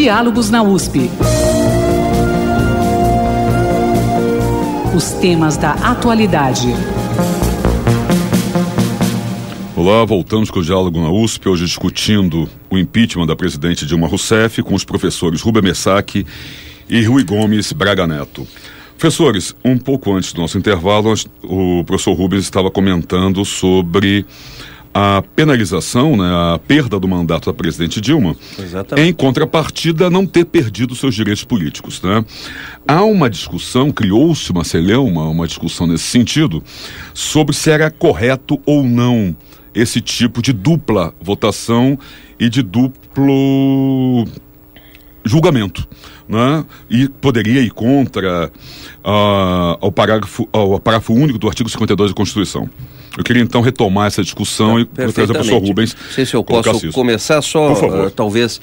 Diálogos na USP. Os temas da atualidade. Olá, voltamos com o Diálogo na USP, hoje discutindo o impeachment da presidente Dilma Rousseff com os professores Rubem Messaque e Rui Gomes Braga Neto. Professores, um pouco antes do nosso intervalo, o professor Rubens estava comentando sobre a penalização, né, a perda do mandato da presidente Dilma. Exatamente. Em contrapartida, não ter perdido seus direitos políticos, né? Há uma discussão, criou-se uma celeuma, uma discussão nesse sentido, sobre se era correto ou não esse tipo de dupla votação e de duplo julgamento, né? E poderia ir contra ao parágrafo único do artigo 52 da Constituição. Eu queria então retomar essa discussão e trazer o professor Rubens. Não sei se eu posso começar só, talvez,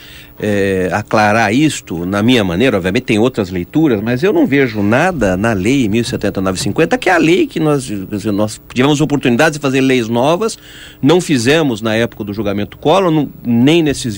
aclarar isto, na minha maneira. Obviamente tem outras leituras, mas eu não vejo nada na lei 1079/50, que é a lei que nós tivemos oportunidade de fazer leis novas, não fizemos na época do julgamento Collor, nem nesses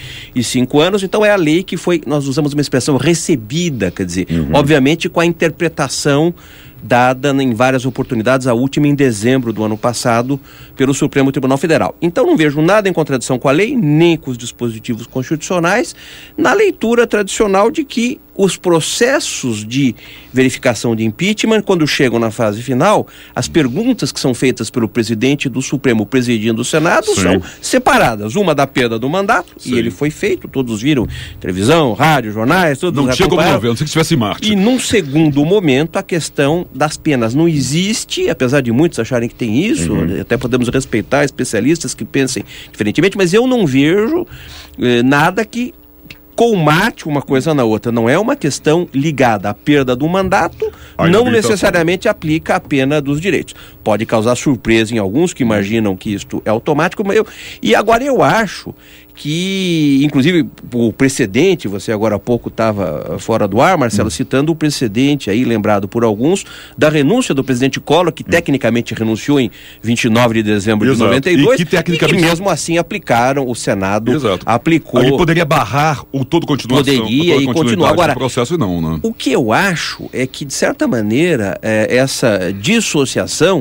25 anos, então é a lei que nós usamos uma expressão recebida, quer dizer, obviamente com a interpretação dada em várias oportunidades, a última em dezembro do ano passado, pelo Supremo Tribunal Federal. Então não vejo nada em contradição com a lei, nem com os dispositivos constitucionais, na leitura tradicional de que os processos de verificação de impeachment, quando chegam na fase final, as perguntas que são feitas pelo presidente do Supremo presidindo o Senado são separadas. Uma da perda do mandato, e ele foi feito, todos viram, televisão, rádio, jornais, todos não tinha como não ver, não sei que tivesse em Marte. E num segundo momento, a questão das penas não existe, apesar de muitos acharem que tem isso, até podemos respeitar especialistas que pensem diferentemente, mas eu não vejo nada que colmate uma coisa na outra. Não é uma questão ligada à perda do mandato, não necessariamente aplica a pena dos direitos. Pode causar surpresa em alguns que imaginam que isto é automático, e agora eu acho que, inclusive, o precedente, você agora há pouco estava fora do ar, Marcelo, citando o precedente aí, lembrado por alguns, da renúncia do presidente Collor, que tecnicamente renunciou em 29 de dezembro de 92, e que mesmo assim aplicaram, o Senado aplicou. Aí poderia barrar toda continuação. Poderia e continuar. Agora, processo não, né? O que eu acho é que, de certa maneira, essa dissociação,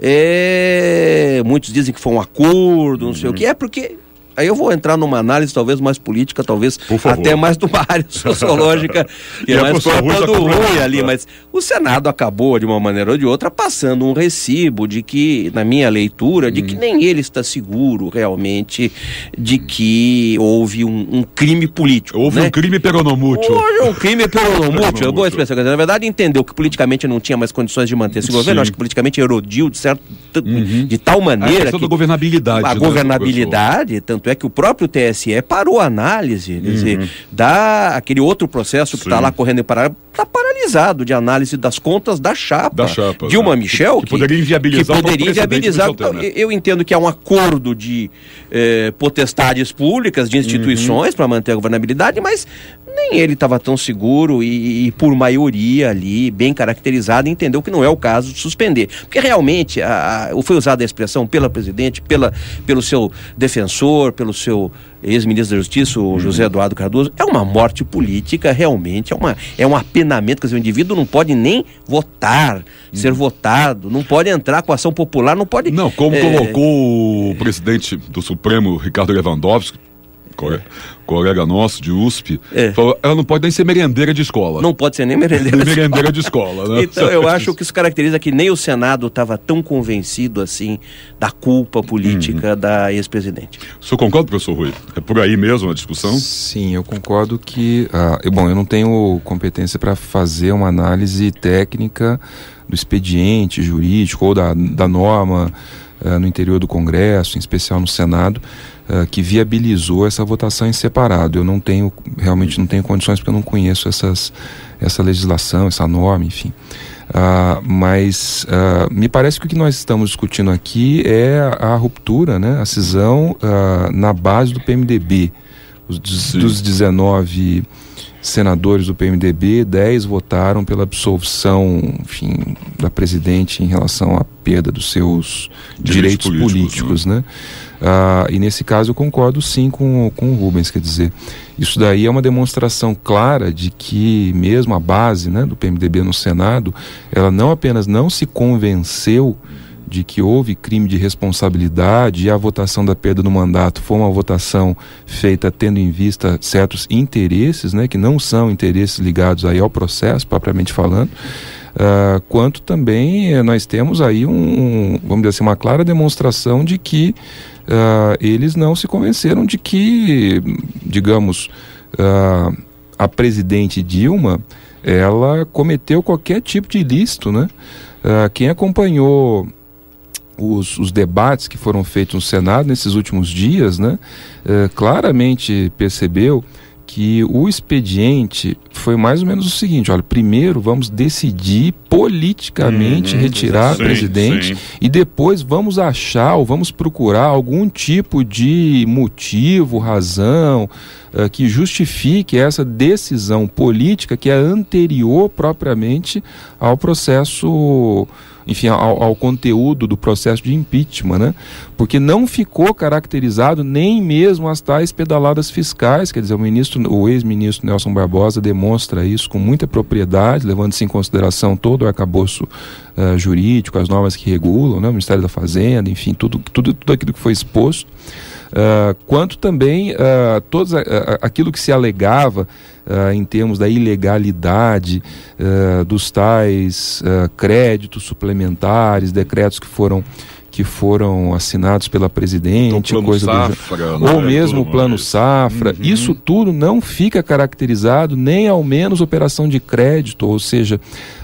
muitos dizem que foi um acordo, não sei o que, porque... Aí eu vou entrar numa análise talvez mais política, talvez até mais de uma área sociológica, que é mais própria do Rui ali, mas o Senado acabou, de uma maneira ou de outra, passando um recibo de que, na minha leitura, de que nem ele está seguro realmente de que houve um crime político. Houve um crime peronomútil. Houve um crime peronomútil, boa expressão. Na verdade, entendeu que politicamente não tinha mais condições de manter esse governo, acho que politicamente erodiu de tal maneira... A questão da governabilidade. A governabilidade, tanto é que o próprio TSE parou a análise, quer dizer, aquele outro processo que está lá correndo em paralelo, está paralisado de análise das contas da chapa Dilma Michel, que poderia inviabilizar. Então, eu entendo que há um acordo de potestades públicas, de instituições para manter a governabilidade, mas nem ele estava tão seguro e por maioria ali, bem caracterizado, entendeu que não é o caso de suspender. Porque realmente foi usada a expressão pela presidente, pelo seu defensor, pelo seu ex-ministro da Justiça, o José Eduardo Cardoso, é uma morte política, realmente, é um apenamento, quer dizer, o indivíduo não pode nem votar, ser votado, não pode entrar com ação popular, não pode... Não, como colocou o presidente do Supremo, Ricardo Lewandowski, colega nosso de USP, falou, ela não pode nem ser merendeira de escola. Não pode ser nem merendeira de escola. Né? Então eu acho que isso caracteriza que nem o Senado estava tão convencido assim da culpa política da ex-presidente. O senhor concorda, professor Rui? É por aí mesmo a discussão? Sim, eu concordo que... eu não tenho competência para fazer uma análise técnica do expediente jurídico ou da norma no interior do Congresso, em especial no Senado, que viabilizou essa votação em separado. Eu realmente não tenho condições, porque eu não conheço essa legislação, essa norma, enfim. Mas me parece que o que nós estamos discutindo aqui é a ruptura, né, a cisão na base do PMDB. Dos 19 senadores do PMDB, 10 votaram pela absolvição, enfim, da presidente em relação à perda dos seus direitos políticos, né? E nesse caso eu concordo sim com o Rubens, quer dizer, isso daí é uma demonstração clara de que mesmo a base, né, do PMDB no Senado, ela não apenas não se convenceu de que houve crime de responsabilidade e a votação da perda do mandato foi uma votação feita tendo em vista certos interesses, né, que não são interesses ligados aí ao processo, propriamente falando, quanto também nós temos aí vamos dizer assim, uma clara demonstração de que eles não se convenceram de que, digamos, a presidente Dilma, ela cometeu qualquer tipo de ilícito, né? Quem acompanhou os debates que foram feitos no Senado nesses últimos dias, né, claramente percebeu que o expediente foi mais ou menos o seguinte: olha, primeiro vamos decidir politicamente retirar a presidente, e depois vamos achar ou vamos procurar algum tipo de motivo, razão que justifique essa decisão política que é anterior propriamente ao processo, enfim, ao conteúdo do processo de impeachment, né? Porque não ficou caracterizado nem mesmo as tais pedaladas fiscais, quer dizer, o ex-ministro Nelson Barbosa demonstra isso com muita propriedade, levando-se em consideração todo o arcabouço jurídico, as normas que regulam, né? O Ministério da Fazenda, enfim, tudo aquilo que foi exposto, quanto também aquilo que se alegava em termos da ilegalidade dos tais créditos suplementares, decretos que foram assinados pela presidente, então, coisa Safra, ou mesmo o Plano Safra. Isso tudo não fica caracterizado, nem ao menos operação de crédito, ou seja,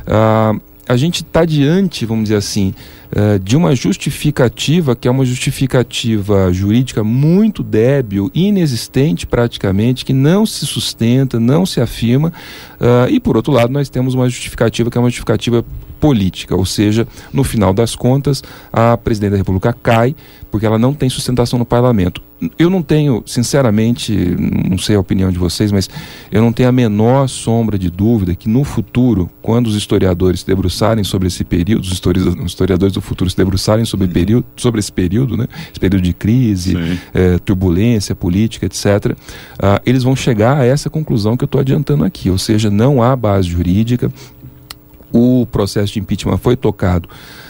a gente está diante, vamos dizer assim, de uma justificativa que é uma justificativa jurídica muito débil, inexistente praticamente, que não se sustenta, não se afirma, e por outro lado nós temos uma justificativa que é uma justificativa política, ou seja, no final das contas a presidente da República cai porque ela não tem sustentação no parlamento. Eu não tenho, sinceramente, não sei a opinião de vocês, mas eu não tenho a menor sombra de dúvida que no futuro, quando os historiadores se debruçarem sobre esse período, os historiadores do futuro se debruçarem sobre esse período, né? Esse período de crise, turbulência política, etc., eles vão chegar a essa conclusão que eu estou adiantando aqui, ou seja, não há base jurídica. O processo de impeachment foi tocado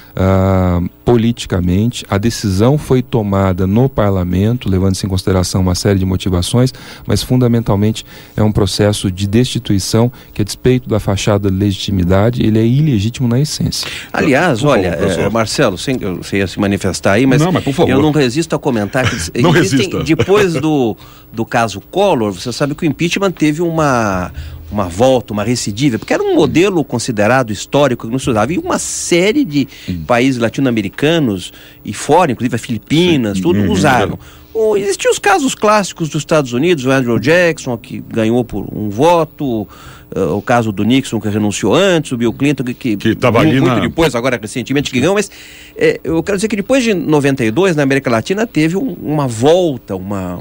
politicamente, a decisão foi tomada no parlamento, levando-se em consideração uma série de motivações, mas fundamentalmente é um processo de destituição que, a despeito da fachada de legitimidade, ele é ilegítimo na essência. Aliás, olha, Marcelo, você ia se manifestar aí, mas por favor. Eu não resisto a comentar que não resista. Depois do caso Collor, você sabe que o impeachment teve uma volta, uma recidiva, porque era um modelo considerado histórico que não se usava. E uma série de países latino-americanos e fora, inclusive as Filipinas, tudo usaram. Existiam os casos clássicos dos Estados Unidos, o Andrew Jackson, que ganhou por um voto, o caso do Nixon, que renunciou antes, o Bill Clinton, que estava ali muito depois, agora recentemente, que ganhou. Mas eu quero dizer que depois de 92, na América Latina, teve uma volta,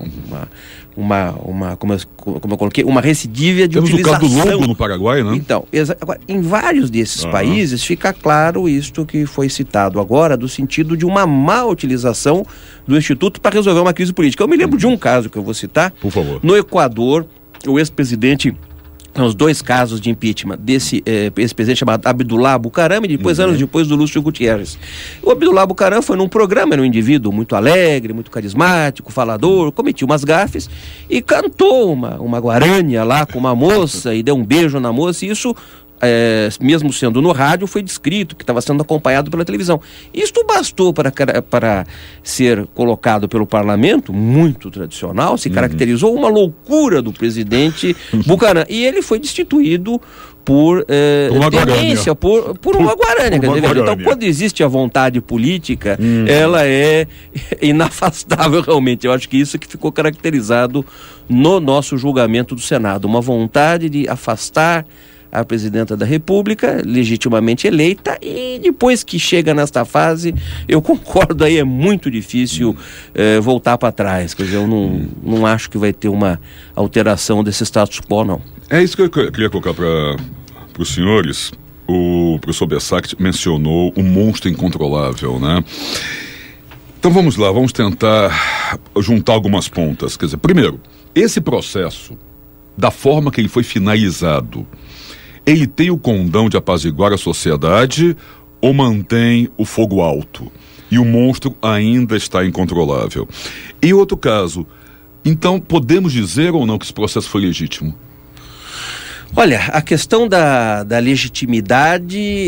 como eu coloquei, uma recidiva de utilização. Temos o caso do Longo no Paraguai, né? Então, agora, em vários desses países fica claro isto que foi citado agora, do sentido de uma má utilização do Instituto para resolver uma crise política. Eu me lembro de um caso que eu vou citar. Por favor. No Equador, o ex-presidente... Os dois casos de impeachment desse ex-presidente chamado Abdullah Bucaram e depois, anos depois, do Lúcio Gutierrez. O Abdullah Bucaram foi num programa, era um indivíduo muito alegre, muito carismático, falador, cometia umas gafes e cantou uma guarânia lá com uma moça e deu um beijo na moça, e isso... mesmo sendo no rádio, foi descrito, que estava sendo acompanhado pela televisão. Isto bastou para ser colocado pelo parlamento, muito tradicional, se caracterizou uma loucura do presidente Bucaram, e ele foi destituído por demência, por uma guarânia. Então, quando existe a vontade política, ela é inafastável realmente. Eu acho que isso que ficou caracterizado no nosso julgamento do Senado, uma vontade de afastar a presidenta da República, legitimamente eleita, e depois que chega nesta fase, eu concordo, aí é muito difícil voltar para trás. Quer dizer, eu não acho que vai ter uma alteração desse status quo, não. É isso que eu queria colocar para os senhores. O professor Bessac mencionou o monstro incontrolável, né? Então vamos lá, vamos tentar juntar algumas pontas. Quer dizer, primeiro, esse processo, da forma que ele foi finalizado, ele tem o condão de apaziguar a sociedade ou mantém o fogo alto? E o monstro ainda está incontrolável. E outro caso, então podemos dizer ou não que esse processo foi legítimo? Olha, a questão da legitimidade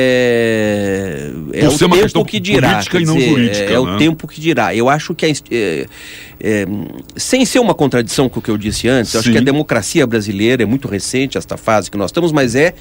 é o tempo que dirá. Política e não jurídica, é o tempo que dirá. Eu acho que, sem ser uma contradição com o que eu disse antes, eu acho que a democracia brasileira é muito recente, esta fase que nós estamos, mas é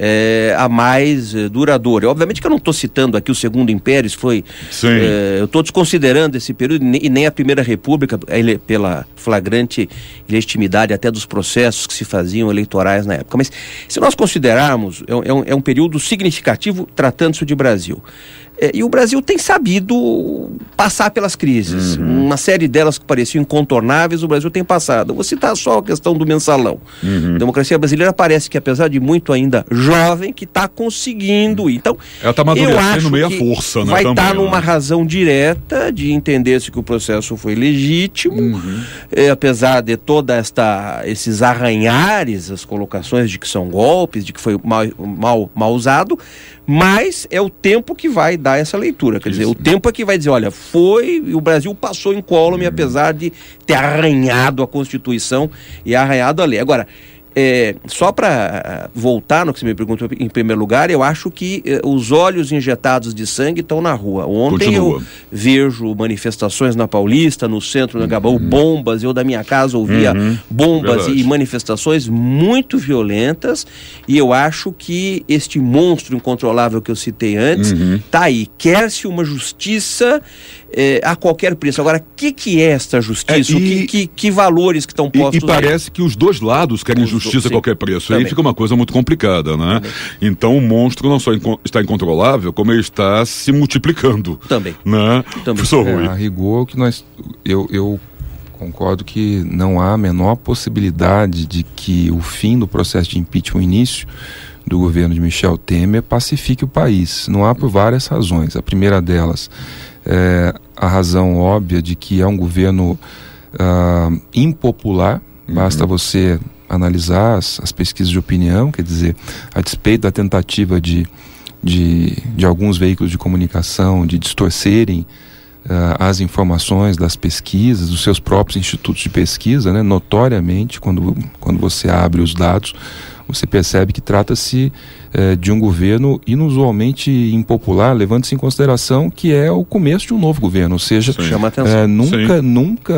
a mais duradoura. Obviamente que eu não estou citando aqui o Segundo Império, isso foi... eu estou desconsiderando esse período, e nem a Primeira República, pela flagrante legitimidade até dos processos que se faziam eleitorais na época. Mas se nós considerarmos, é um período significativo tratando-se de Brasil. E o Brasil tem sabido passar pelas crises. Uma série delas que pareciam incontornáveis, o Brasil tem passado. Eu vou citar só a questão do mensalão. A democracia brasileira parece que, apesar de muito ainda jovem, que está conseguindo. Então, ela está amadurecendo meio a força, né? Vai estar numa razão direta de entender-se que o processo foi legítimo, apesar de toda esses arranhares, as colocações de que são golpes, de que foi mal usado, mas é o tempo que vai dar essa leitura. Quer dizer, o tempo é que vai dizer, olha, e o Brasil passou incólume, apesar de ter arranhado a Constituição e arranhado a lei. Agora, só para voltar no que você me perguntou em primeiro lugar, eu acho que os olhos injetados de sangue estão na rua. Ontem eu vejo manifestações na Paulista, no centro da Gabaú, bombas. Eu da minha casa ouvia bombas e manifestações muito violentas, e eu acho que este monstro incontrolável que eu citei antes está aí. Quer-se uma justiça a qualquer preço. Agora, o que é esta justiça? Que valores que estão postos e parece que os dois lados querem justiça a qualquer preço. Também. Aí fica uma coisa muito complicada, né? Também. Então o monstro não só está incontrolável, como ele está se multiplicando. Também. Né? Professor Rui. A rigor, que eu concordo que não há a menor possibilidade de que o fim do processo de impeachment, o início do governo de Michel Temer, pacifique o país. Não há por várias razões. A primeira delas é a razão óbvia de que é um governo impopular. Basta você analisar as pesquisas de opinião, quer dizer, a despeito da tentativa de alguns veículos de comunicação de distorcerem as informações das pesquisas, dos seus próprios institutos de pesquisa, né? Notoriamente, quando você abre os dados, você percebe que trata-se de um governo inusualmente impopular, levando-se em consideração que é o começo de um novo governo, ou seja, chama atenção. Nunca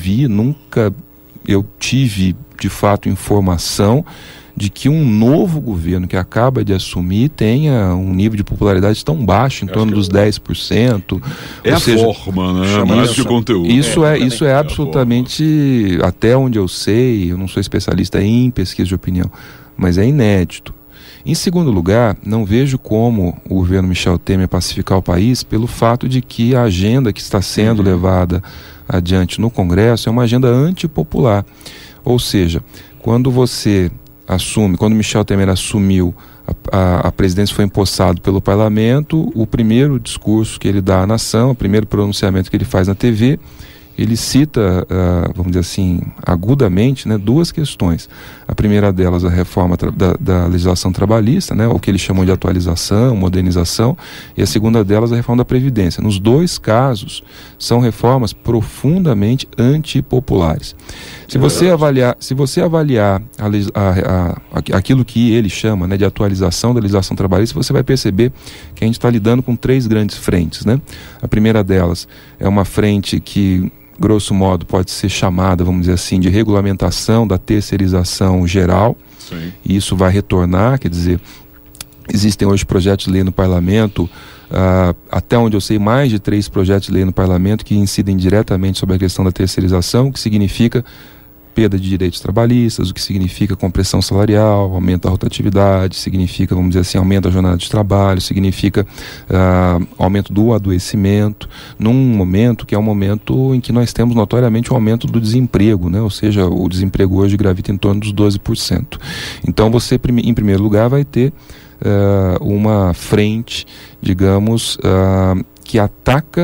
eu tive de fato informação de que um novo governo que acaba de assumir tenha um nível de popularidade tão baixo, em torno dos 10%. É a forma, né? Mais que o conteúdo. Isso é absolutamente, até onde eu sei, eu não sou especialista em pesquisa de opinião, mas é inédito. Em segundo lugar, não vejo como o governo Michel Temer pacificar o país pelo fato de que a agenda que está sendo levada adiante no Congresso é uma agenda antipopular. Ou seja, quando Michel Temer assumiu, a presidência foi empossado pelo parlamento, o primeiro discurso que ele dá à nação, o primeiro pronunciamento que ele faz na TV, ele cita, vamos dizer assim, agudamente, né, duas questões. A primeira delas, a reforma da legislação trabalhista, né, o que ele chamou de atualização, modernização, e a segunda delas, a reforma da Previdência. Nos dois casos, são reformas profundamente antipopulares. Se você avaliar aquilo que ele chama, né, de atualização da legislação trabalhista, você vai perceber que a gente está lidando com três grandes frentes, né? A primeira delas é uma frente que, grosso modo, pode ser chamada, vamos dizer assim, de regulamentação da terceirização geral. Sim. E isso vai retornar, quer dizer, existem hoje projetos de lei no parlamento, até onde eu sei, mais de 3 projetos de lei no parlamento que incidem diretamente sobre a questão da terceirização, o que significa perda de direitos trabalhistas, o que significa compressão salarial, aumento da rotatividade, significa, vamos dizer assim, aumento da jornada de trabalho, significa aumento do adoecimento, num momento que é um momento em que nós temos notoriamente um aumento do desemprego, né? Ou seja, o desemprego hoje gravita em torno dos 12%. Então você, em primeiro lugar, vai ter uma frente, digamos, que ataca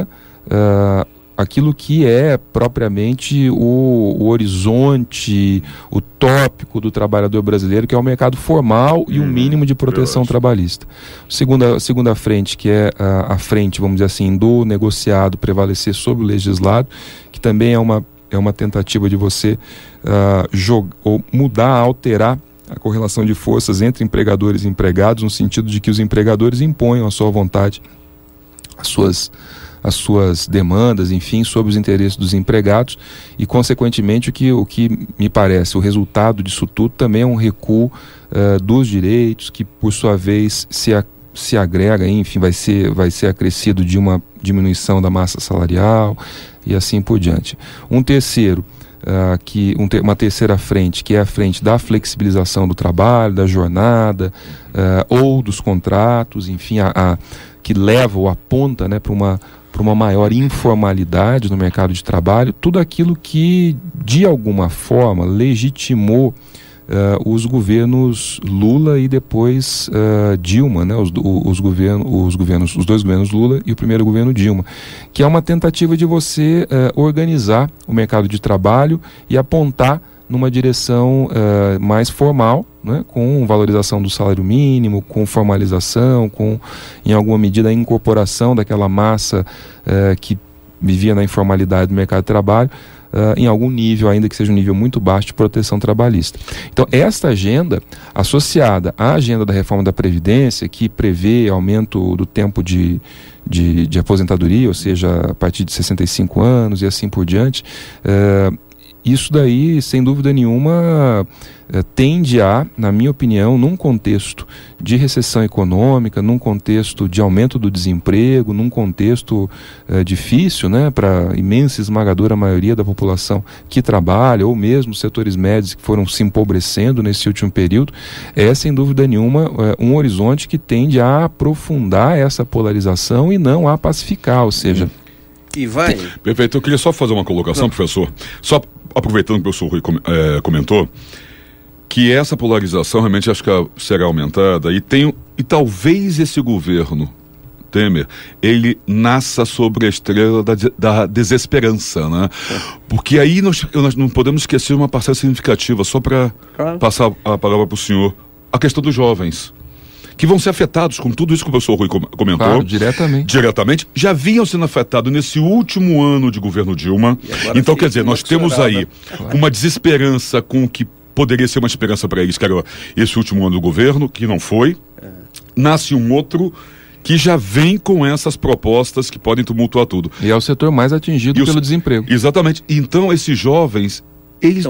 aquilo que é propriamente o horizonte, o tópico do trabalhador brasileiro, que é o mercado formal e o mínimo de proteção trabalhista. Segunda frente, que é a frente, vamos dizer assim, do negociado prevalecer sobre o legislado, que também é uma tentativa de você ou mudar, alterar a correlação de forças entre empregadores e empregados, no sentido de que os empregadores imponham a sua vontade, as suas demandas, enfim, sobre os interesses dos empregados, e consequentemente o que me parece, o resultado disso tudo também é um recuo dos direitos, que por sua vez se agrega, enfim, vai ser acrescido de uma diminuição da massa salarial e assim por diante. Uma terceira frente, que é a frente da flexibilização do trabalho, da jornada, ou dos contratos, enfim, que leva ou aponta, né, para uma maior informalidade no mercado de trabalho, tudo aquilo que de alguma forma legitimou os governos Lula e depois Dilma, né, os dois governos Lula e o primeiro governo Dilma, que é uma tentativa de você organizar o mercado de trabalho e apontar numa direção mais formal, né, com valorização do salário mínimo, com formalização, com, em alguma medida, a incorporação daquela massa que vivia na informalidade do mercado de trabalho, em algum nível, ainda que seja um nível muito baixo, de proteção trabalhista. Então, esta agenda, associada à agenda da reforma da Previdência, que prevê aumento do tempo de aposentadoria, ou seja, a partir de 65 anos e assim por diante, isso daí, sem dúvida nenhuma, tende a, na minha opinião, num contexto de recessão econômica, num contexto de aumento do desemprego, num contexto difícil, né, para a imensa esmagadora maioria da população que trabalha, ou mesmo setores médios que foram se empobrecendo nesse último período, é, sem dúvida nenhuma, um horizonte que tende a aprofundar essa polarização e não a pacificar, ou seja... E vai... Perfeito, eu queria só fazer uma colocação, professor, só aproveitando que o professor Rui comentou, que essa polarização realmente acho que será aumentada e talvez esse governo Temer, ele nasça sobre a estrela da desesperança, né? Porque aí nós não podemos esquecer uma parcela significativa, só para passar a palavra para o senhor, a questão dos jovens, que vão ser afetados com tudo isso que o professor Rui comentou. Claro, diretamente. Já vinham sendo afetados nesse último ano de governo Dilma. Então, quer dizer, nós temos aí uma desesperança com o que poderia ser uma esperança para eles, que era esse último ano do governo, que não foi. Nasce um outro que já vem com essas propostas que podem tumultuar tudo. E é o setor mais atingido pelo desemprego. Exatamente. Então, esses jovens... Eles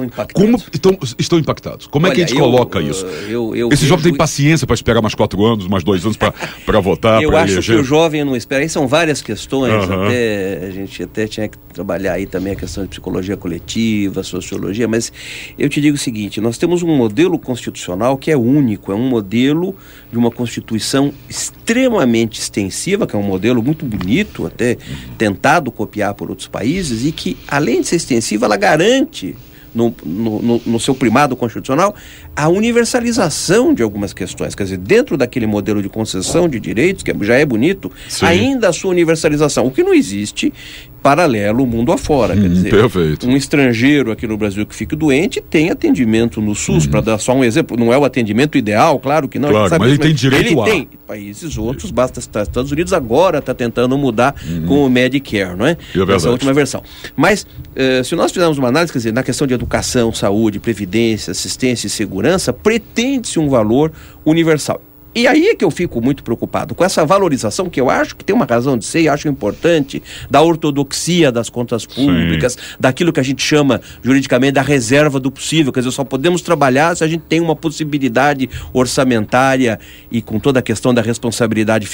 estão impactados. Como é que a gente coloca isso? Esse jovem tem paciência para esperar mais 4 anos, mais 2 anos para votar, para eleger? Eu acho que o jovem não espera. Aí são várias questões. A gente até tinha que trabalhar aí também a questão de psicologia coletiva, sociologia, mas eu te digo o seguinte, nós temos um modelo constitucional que é único, é um modelo de uma Constituição extremamente extensiva, que é um modelo muito bonito, até tentado copiar por outros países, e que, além de ser extensiva, ela garante... No seu primado constitucional, a universalização de algumas questões. Quer dizer, dentro daquele modelo de concessão de direitos, que já é bonito, sim, ainda a sua universalização, o que não existe paralelo mundo afora. Quer dizer, perfeito. Um estrangeiro aqui no Brasil que fique doente tem atendimento no SUS, para dar só um exemplo. Não é o atendimento ideal, claro que não. Claro, sabe, mas ele tem direito a... Tem. Países outros, basta citar Estados Unidos, agora está tentando mudar com o Medicare, não é? Essa última versão. Mas, se nós fizermos uma análise, quer dizer, na questão de educação, saúde, previdência, assistência e segurança, pretende-se um valor universal. E aí é que eu fico muito preocupado com essa valorização, que eu acho que tem uma razão de ser e acho importante, da ortodoxia das contas públicas, sim, daquilo que a gente chama juridicamente da reserva do possível. Quer dizer, só podemos trabalhar se a gente tem uma possibilidade orçamentária e com toda a questão da responsabilidade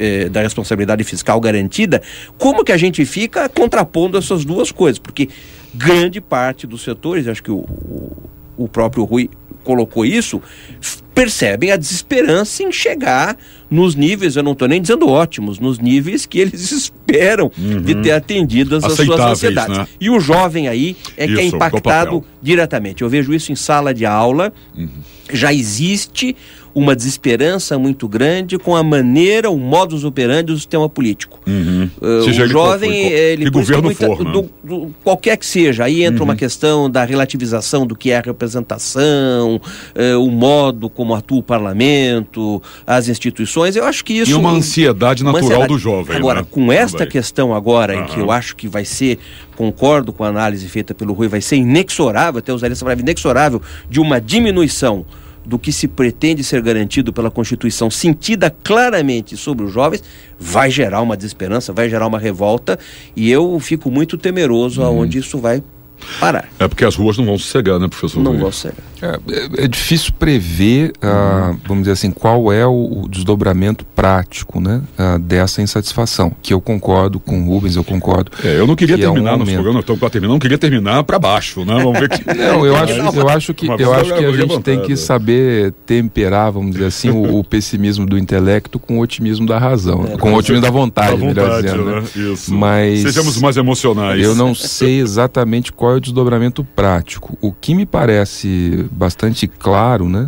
fiscal garantida. Como que a gente fica contrapondo essas duas coisas? Porque grande parte dos setores, acho que o próprio Rui colocou isso, percebem a desesperança em chegar nos níveis, eu não estou nem dizendo ótimos, nos níveis que eles esperam de ter atendidas as suas ansiedades. Né? E o jovem aí é que é impactado diretamente. Eu vejo isso em sala de aula, já existe uma desesperança muito grande com a maneira, o modus operandi do sistema político. O jovem, ele governo for, né? Qualquer que seja, aí entra uma questão da relativização do que é a representação, o modo como atua o parlamento, as instituições. Eu acho que isso... E uma ansiedade natural do jovem. Agora, né? com esta questão agora, em que eu acho que vai ser, concordo com a análise feita pelo Rui, vai ser inexorável, até usaria essa palavra, inexorável, de uma diminuição do que se pretende ser garantido pela Constituição, sentida claramente sobre os jovens, vai gerar uma desesperança, vai gerar uma revolta, e eu fico muito temeroso aonde isso vai parar. É porque as ruas não vão sossegar, né, professor? Não vão sossegar. É difícil prever, vamos dizer assim, qual é o desdobramento prático, né, dessa insatisfação, que eu concordo com o Rubens, eu concordo. Eu não queria terminar nosso programa, estou para terminar, não queria terminar para baixo, né? Vamos ver que... Não, eu acho que a gente tem que saber temperar, vamos dizer assim, o pessimismo do intelecto com o otimismo da razão, com o otimismo da vontade, melhor dizendo. Né? Isso. Mas sejamos mais emocionais. Eu não sei exatamente qual é o desdobramento prático. O que me parece bastante claro, né,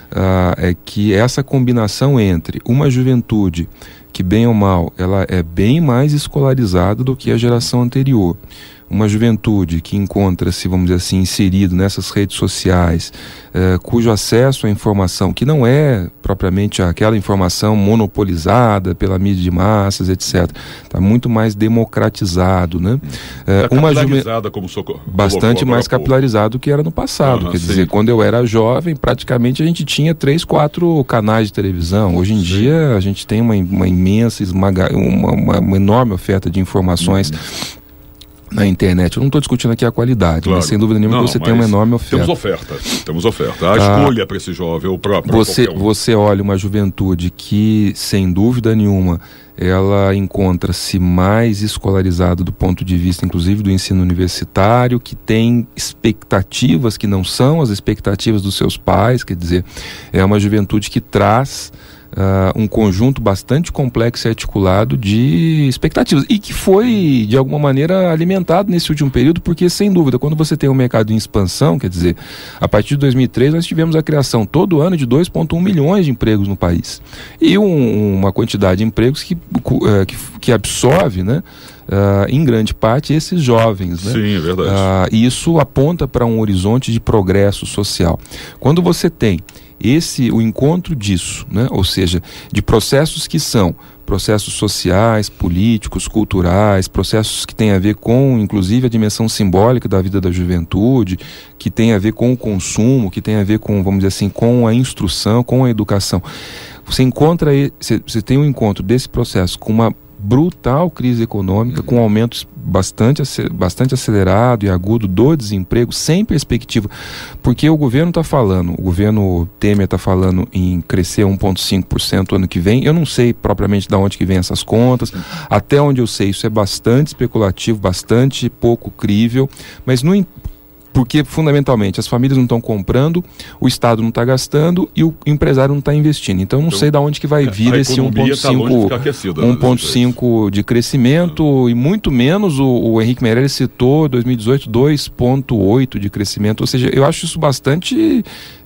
é que essa combinação entre uma juventude que, bem ou mal, ela é bem mais escolarizada do que a geração anterior, uma juventude que encontra-se, vamos dizer assim, inserido nessas redes sociais, cujo acesso à informação, que não é propriamente aquela informação monopolizada pela mídia de massas, etc., está muito mais democratizado, né? Capilarizada, como socorro. Bastante mais capilarizado do que era no passado. Quer dizer, quando eu era jovem, praticamente a gente tinha 3, 4 canais de televisão. Hoje em dia a gente tem uma imensa, uma enorme oferta de informações na internet. Eu não estou discutindo aqui a qualidade, mas sem dúvida nenhuma você tem uma enorme oferta. Temos oferta. A escolha para esse jovem, o próprio. Você olha uma juventude que, sem dúvida nenhuma, ela encontra-se mais escolarizada do ponto de vista, inclusive, do ensino universitário, que tem expectativas que não são as expectativas dos seus pais, quer dizer, é uma juventude que traz um conjunto bastante complexo e articulado de expectativas e que foi, de alguma maneira, alimentado nesse último período, porque, sem dúvida, quando você tem um mercado em expansão, quer dizer, a partir de 2003 nós tivemos a criação todo ano de 2,1 milhões de empregos no país e uma quantidade de empregos que absorve, né, em grande parte esses jovens, né? Sim, é verdade. E isso aponta para um horizonte de progresso social. Quando você tem o encontro disso, né? Ou seja, de processos que são processos sociais, políticos, culturais, processos que têm a ver com, inclusive, a dimensão simbólica da vida da juventude, que tem a ver com o consumo, que tem a ver com, vamos dizer assim, com a instrução, com a educação. Você tem um encontro desse processo com uma brutal crise econômica, com aumentos bastante acelerado e agudo do desemprego, sem perspectiva, porque o governo Temer está falando em crescer 1,5% ano que vem. Eu não sei propriamente de onde que vem essas contas, até onde eu sei isso é bastante especulativo, bastante pouco crível, mas porque fundamentalmente as famílias não estão comprando, o Estado não está gastando e o empresário não está investindo. Então não sei de onde que vai vir esse 1,5 de crescimento, e muito menos o Henrique Meirelles citou 2018 2,8 de crescimento. Ou seja, eu acho isso bastante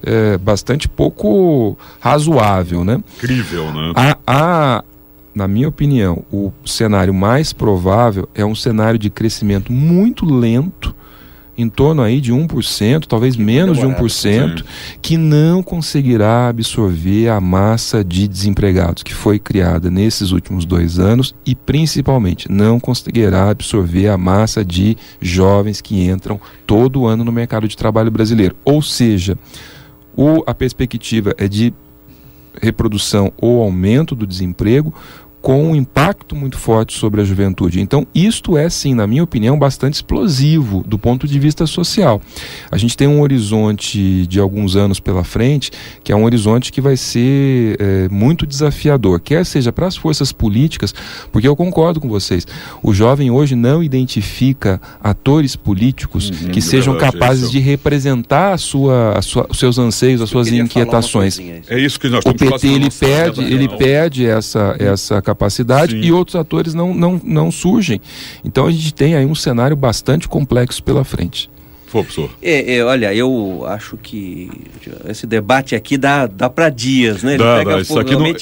pouco razoável, né? Incrível, né? Na minha opinião, o cenário mais provável é um cenário de crescimento muito lento, em torno aí de 1%, talvez menos de 1%, que não conseguirá absorver a massa de desempregados que foi criada nesses últimos 2 anos e, principalmente, não conseguirá absorver a massa de jovens que entram todo ano no mercado de trabalho brasileiro. Ou seja, a perspectiva é de reprodução ou aumento do desemprego, com um impacto muito forte sobre a juventude. Então, isto é, sim, na minha opinião, bastante explosivo do ponto de vista social. A gente tem um horizonte de alguns anos pela frente, que é um horizonte que vai ser muito desafiador, quer seja para as forças políticas, porque eu concordo com vocês, o jovem hoje não identifica atores políticos que sejam capazes de representar os seus anseios, as suas inquietações. É isso que nós estamos falando. O PT, ele perde essa capacidade. Sim. E outros atores não surgem. Então a gente tem aí um cenário bastante complexo pela frente. Professor. Olha, eu acho que esse debate aqui dá para dias, né? Ele pega isso aqui realmente...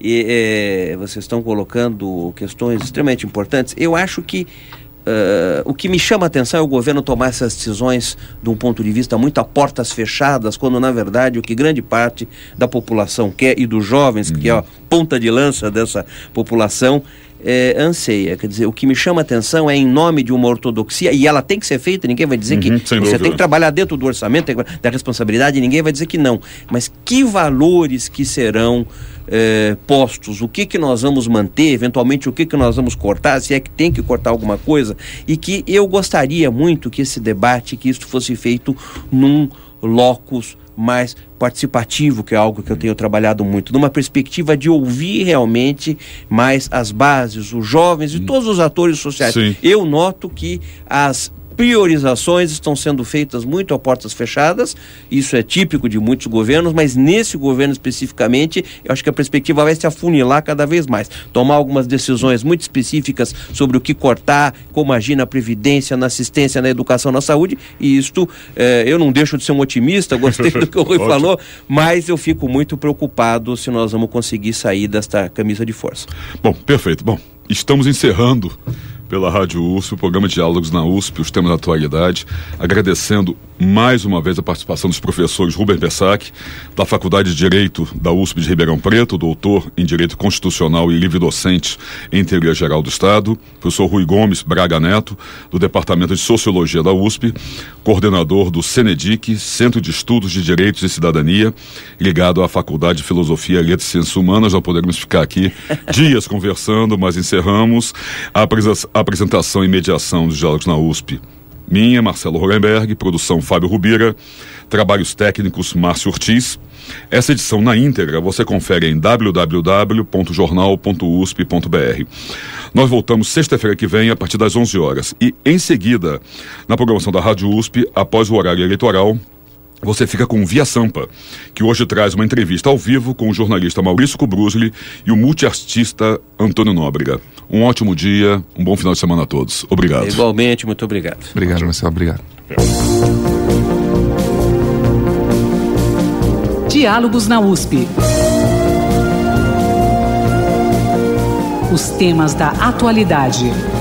vocês estão colocando questões extremamente importantes. Eu acho que o que me chama a atenção é o governo tomar essas decisões de um ponto de vista muito a portas fechadas, quando na verdade o que grande parte da população quer, e dos jovens, que é a ponta de lança dessa população, anseia. Quer dizer, o que me chama a atenção é em nome de uma ortodoxia, e ela tem que ser feita, ninguém vai dizer que você tem que trabalhar dentro do orçamento, da responsabilidade, ninguém vai dizer que não. Mas que valores que serão postos, o que nós vamos manter, eventualmente o que nós vamos cortar, se é que tem que cortar alguma coisa, e que eu gostaria muito que esse debate, que isso fosse feito num locus mais participativo, que é algo que eu tenho trabalhado muito, numa perspectiva de ouvir realmente mais as bases, os jovens e todos os atores sociais. Sim. Eu noto que as priorizações estão sendo feitas muito a portas fechadas, isso é típico de muitos governos, mas nesse governo especificamente, eu acho que a perspectiva vai se afunilar cada vez mais, tomar algumas decisões muito específicas sobre o que cortar, como agir na previdência, na assistência, na educação, na saúde, e isto, eu não deixo de ser um otimista, gostei do que o Rui falou, mas eu fico muito preocupado se nós vamos conseguir sair desta camisa de força. Bom, perfeito. Bom, estamos encerrando pela Rádio USP, o programa Diálogos na USP, os temas da atualidade, agradecendo mais uma vez a participação dos professores Rubem Pessac, da Faculdade de Direito da USP de Ribeirão Preto, doutor em Direito Constitucional e livre docente em Teoria Geral do Estado, professor Rui Gomes Braga Neto, do Departamento de Sociologia da USP, coordenador do CENEDIC, Centro de Estudos de Direitos e Cidadania, ligado à Faculdade de Filosofia, Letras e Ciências Humanas. Já poderíamos ficar aqui dias conversando, mas encerramos a apresentação e mediação dos diálogos na USP. Minha, Marcelo Hollenberg, produção Fábio Rubira, trabalhos técnicos Márcio Ortiz. Essa edição na íntegra você confere em www.jornal.usp.br. Nós voltamos sexta-feira que vem a partir das 11 horas e em seguida, na programação da Rádio USP, após o horário eleitoral, você fica com Via Sampa, que hoje traz uma entrevista ao vivo com o jornalista Maurício Kubrusli e o multiartista Antônio Nóbrega. Um ótimo dia, um bom final de semana a todos. Obrigado. Igualmente, muito obrigado. Obrigado, Marcelo. Obrigado. Diálogos na USP. Os temas da atualidade.